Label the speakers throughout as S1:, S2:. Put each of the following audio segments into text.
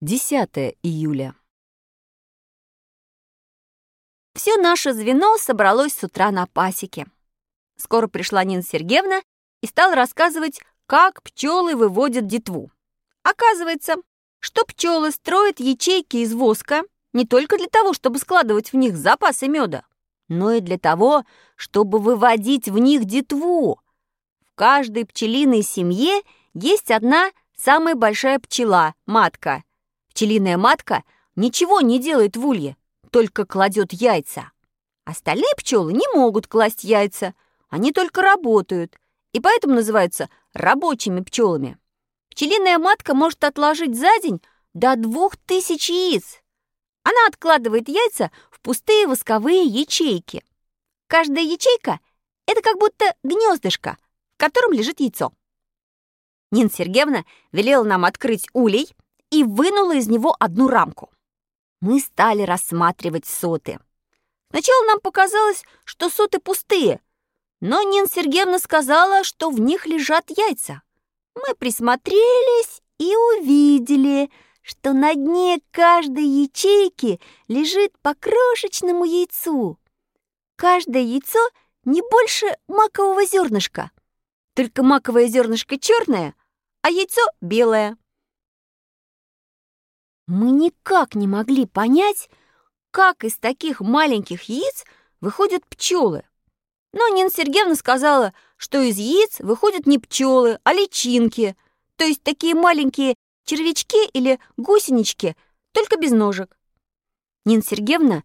S1: 10 июля.
S2: Все наше звено собралось с утра на пасеке. Скоро пришла Нина Сергеевна и стала рассказывать, как пчелы выводят детву. Оказывается, что пчелы строят ячейки из воска не только для того, чтобы складывать в них запасы меда, но и для того, чтобы выводить в них детву. В каждой пчелиной семье есть одна самая большая пчела – матка. Пчелиная матка ничего не делает в улье, только кладет яйца. Остальные пчелы не могут класть яйца, они только работают, и поэтому называются рабочими пчелами. Пчелиная матка может отложить за день до 2000 яиц. Она откладывает яйца в пустые восковые ячейки. Каждая ячейка – это как будто гнездышко, в котором лежит яйцо. Нина Сергеевна велела нам открыть улей и вынула из него одну рамку. Мы стали рассматривать соты. Сначала нам показалось, что соты пустые, но Нина Сергеевна сказала, что в них лежат яйца. Мы присмотрелись и увидели, что на дне каждой ячейки лежит по крошечному яйцу. Каждое яйцо не больше макового зернышка. Только маковое зернышко черное, а яйцо белое. Мы никак не могли понять, как из таких маленьких яиц выходят пчелы. Но Нина Сергеевна сказала, что из яиц выходят не пчелы, а личинки, то есть такие маленькие червячки или гусенички, только без ножек. Нина Сергеевна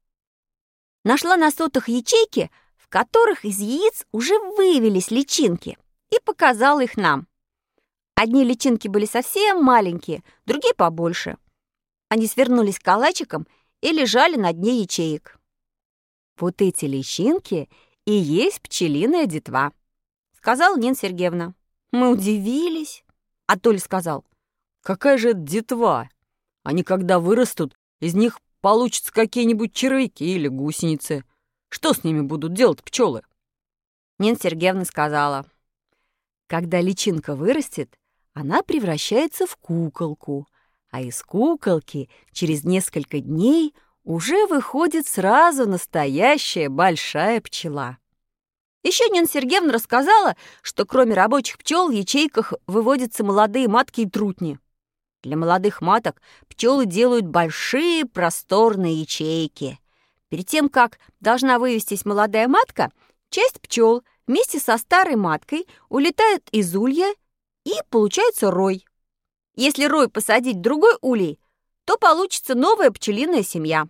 S2: нашла на сотах ячейки, в которых из яиц уже вывелись личинки, и показала их нам. Одни личинки были совсем маленькие, другие побольше. Они свернулись калачиком и лежали на дне ячеек. «Вот эти личинки и есть пчелиная детва», — сказала Нина Сергеевна. Мы удивились. А Толя сказал:
S1: Какая же это детва? Они, когда вырастут, из них получатся какие-нибудь червяки или гусеницы. Что с ними будут делать пчелы?
S2: Нина Сергеевна сказала:
S1: Когда личинка вырастет, она превращается в куколку, а из куколки через несколько дней уже выходит сразу настоящая большая пчела.
S2: Еще Нина Сергеевна рассказала, что кроме рабочих пчел в ячейках выводятся молодые матки и трутни. Для молодых маток пчелы делают большие просторные ячейки. Перед тем, как должна вывестись молодая матка, часть пчел вместе со старой маткой улетает из улья, и получается рой. Если рой посадить в другой улей, то получится новая пчелиная семья.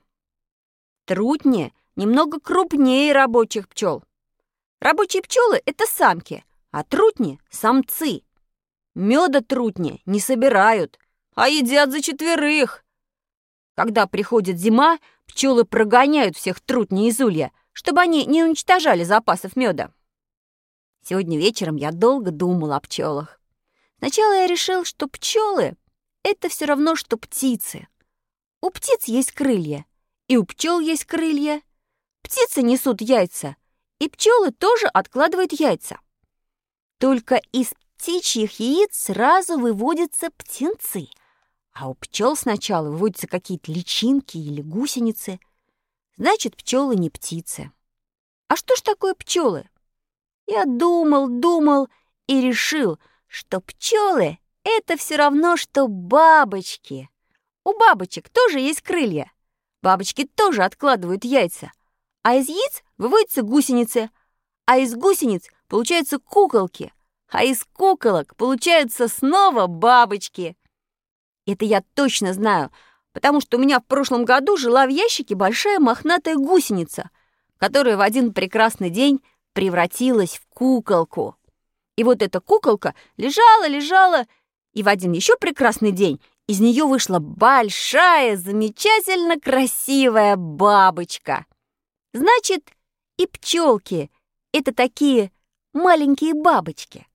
S2: Трутни немного крупнее рабочих пчел. Рабочие пчелы – это самки, а трутни – самцы. Меда трутни не собирают, а едят за четверых. Когда приходит зима, пчелы прогоняют всех трутней из улья, чтобы они не уничтожали запасов меда. Сегодня вечером я долго думал о пчелах. Сначала я решил, что пчелы – это все равно, что птицы. У птиц есть крылья, и у пчел есть крылья. Птицы несут яйца, и пчелы тоже откладывают яйца. Только из птичьих яиц сразу выводятся птенцы, а у пчел сначала выводятся какие-то личинки или гусеницы. Значит, пчелы не птицы. А что ж такое пчелы? Я думал и решил, что пчелы — это все равно, что бабочки. У бабочек тоже есть крылья. Бабочки тоже откладывают яйца. А из яиц выводятся гусеницы. А из гусениц получаются куколки. А из куколок получаются снова бабочки. Это я точно знаю, потому что у меня в прошлом году жила в ящике большая мохнатая гусеница, которая в один прекрасный день превратилась в куколку. И вот эта куколка лежала, и в один еще прекрасный день из нее вышла большая, замечательно красивая бабочка. Значит, и пчелки — это такие маленькие бабочки.